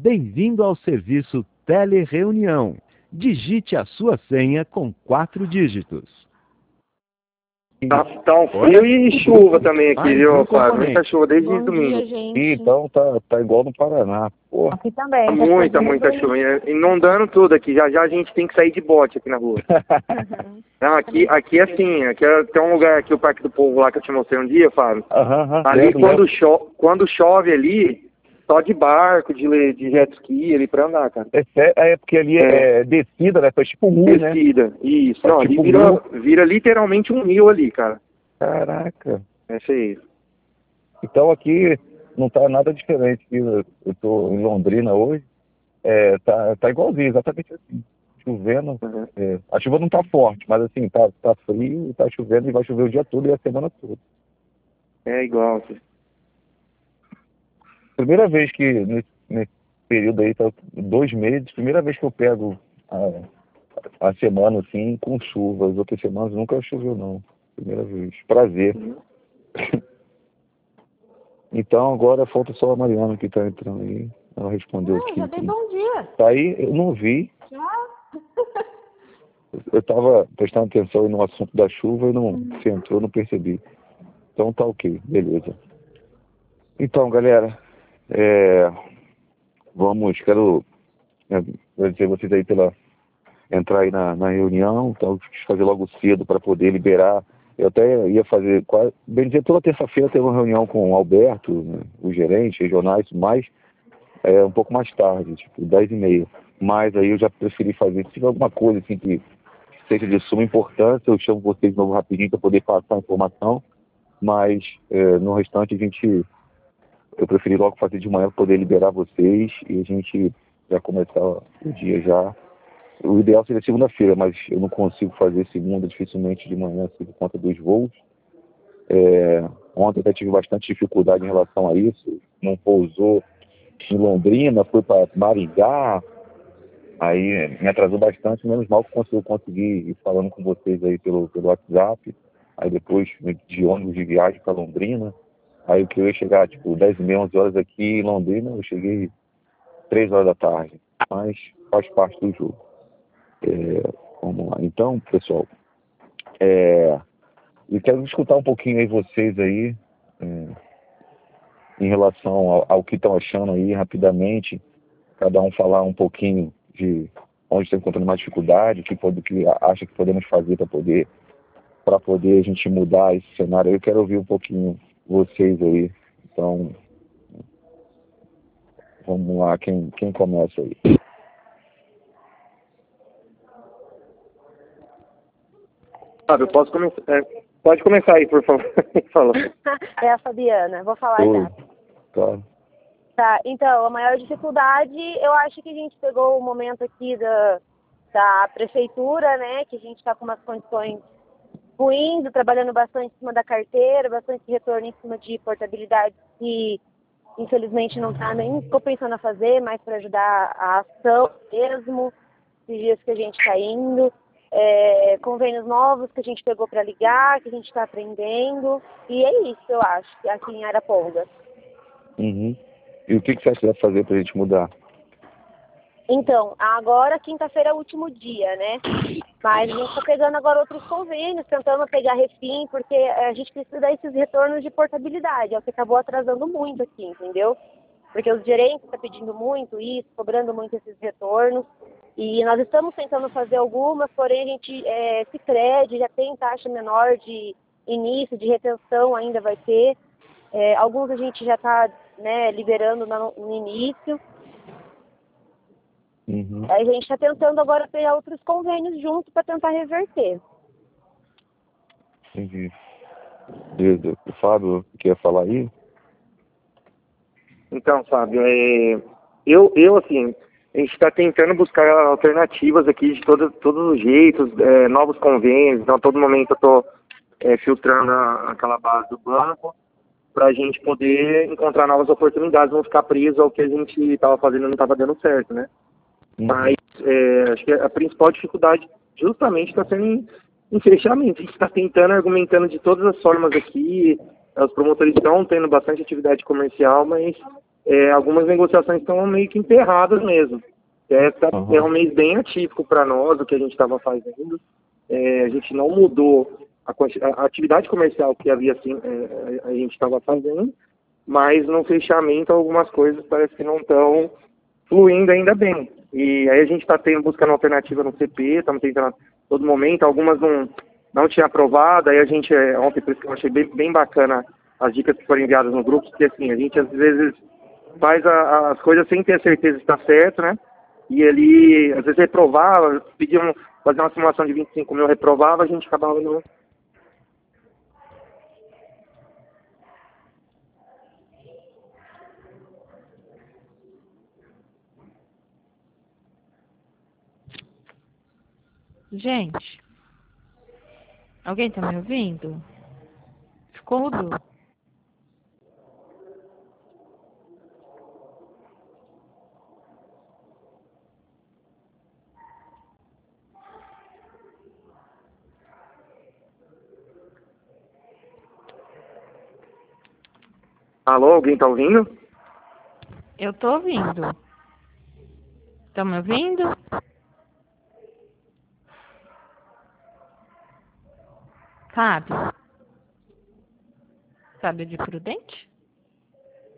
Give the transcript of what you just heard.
Bem-vindo ao serviço Telereunião. Digite a sua senha com 4 dígitos. Tá um frio e chuva também aqui, viu, Fábio? Muita chuva desde Bom domingo. dia, gente. Então tá igual no Paraná. Porra. Aqui também. Muita chuva. Inundando tudo aqui. Já a gente tem que sair de bote aqui na rua. Não, aqui é assim. Tem um lugar aqui, o Parque do Povo lá que eu te mostrei um dia, Fábio. Ali quando chove ali, só de barco, de jet ski ali pra andar, cara. É porque ali é descida, né? Foi tipo um rio, né? Descida, isso. É Não, tipo ali vira literalmente um rio ali, cara. Caraca. É isso aí. Então aqui não tá nada diferente. Eu tô em Londrina hoje. Tá igualzinho, exatamente assim. Chovendo. Uhum. A chuva não tá forte, mas assim, tá frio, tá chovendo e vai chover o dia todo e a semana toda. É igual, assim. Primeira vez que nesse período aí, tá 2 meses, primeira vez que eu pego a semana assim com chuva. As outras semanas nunca choveu, não. Primeira vez. Prazer. Uhum. Então agora falta só a Mariana que tá entrando aí. Ela respondeu aqui. Já dei bom dia. Tá aí, eu não vi. Já? Eu tava prestando atenção aí no assunto da chuva e você entrou, não percebi. Então tá ok, beleza. Então, galera, quero agradecer vocês aí pela entrar aí na reunião, então quis fazer logo cedo para poder liberar. Eu até ia fazer, bem dizer, toda terça-feira teve uma reunião com o Alberto, né, o gerente, regionais, mas um pouco mais tarde, tipo 10h30. Mas aí eu já preferi fazer, se tiver alguma coisa assim que seja de suma importância, eu chamo vocês de novo rapidinho para poder passar a informação, mas no restante eu preferi logo fazer de manhã para poder liberar vocês e a gente já começar o dia já. O ideal seria segunda-feira, mas eu não consigo fazer segunda, dificilmente de manhã, assim, por conta dos voos. Ontem até tive bastante dificuldade em relação a isso. Não pousou em Londrina, foi para Maringá. Aí me atrasou bastante, menos mal que eu consegui ir falando com vocês aí pelo WhatsApp. Aí depois de ônibus de viagem para Londrina. Aí o que eu ia chegar, tipo, 10h30, 11 horas aqui em Londrina, eu cheguei 3 horas da tarde. Mas faz parte do jogo. Vamos lá. Então, pessoal, eu quero escutar um pouquinho aí vocês aí, em relação ao que estão achando aí, rapidamente. Cada um falar um pouquinho de onde está encontrando mais dificuldade, o que acha que podemos fazer para poder a gente mudar esse cenário. Eu quero ouvir um pouquinho vocês aí. Então, vamos lá, quem começa aí? Fábio, posso começar? Pode começar aí, por favor. Fala. É a Fabiana, vou falar já. Claro. Tá, então, a maior dificuldade, eu acho que a gente pegou o momento aqui da prefeitura, né, que a gente está com umas condições ruins, trabalhando bastante em cima da carteira, bastante retorno em cima de portabilidade que, infelizmente, não está nem compensando a fazer, mas para ajudar a ação mesmo, esses dias que a gente está indo. Convênios novos que a gente pegou para ligar, que a gente está aprendendo, e é isso, eu acho, aqui em Arapongas. Uhum. E o que você acha que vai fazer para a gente mudar? Então, agora quinta-feira é o último dia, né? Mas a gente está pegando agora outros convênios, tentando pegar refim, porque a gente precisa dar esses retornos de portabilidade, é o que acabou atrasando muito aqui, entendeu? Porque os gerentes estão pedindo muito isso, cobrando muito esses retornos. E nós estamos tentando fazer algumas, porém a gente, Sicredi já tem taxa menor de início, de retenção ainda vai ter. Alguns a gente já está, né, liberando no início. Uhum. Aí a gente está tentando agora pegar outros convênios junto para tentar reverter. Entendi. O Fábio, quer falar aí? Então, Fábio, eu assim, a gente está tentando buscar alternativas aqui de todos os jeitos, novos convênios. Então, a todo momento eu estou filtrando aquela base do banco para a gente poder encontrar novas oportunidades, não ficar preso ao que a gente estava fazendo e não estava dando certo, né? Uhum. Mas acho que a principal dificuldade justamente está sendo em fechamento. A gente está tentando, argumentando de todas as formas aqui. Os promotores estão tendo bastante atividade comercial, mas algumas negociações estão meio que enterradas mesmo. É um mês bem atípico para nós, o que a gente estava fazendo. A gente não mudou a atividade comercial que havia assim, a gente estava fazendo, mas no fechamento algumas coisas parece que não estão fluindo ainda bem. E aí a gente está buscando alternativa no CP, estamos tentando a todo momento, algumas não tinha aprovado, aí a gente, ontem por isso que eu achei bem bacana as dicas que foram enviadas no grupo, porque assim, a gente às vezes faz as coisas sem ter certeza se está certo, né? E ele, às vezes, reprovava, pediam fazer uma simulação de 25 mil, reprovava, a gente acabava no... Gente, alguém tá me ouvindo? Ficou mudo. Alô, alguém tá ouvindo? Eu tô ouvindo. Estão me ouvindo? Fábio? Fábio de Prudente?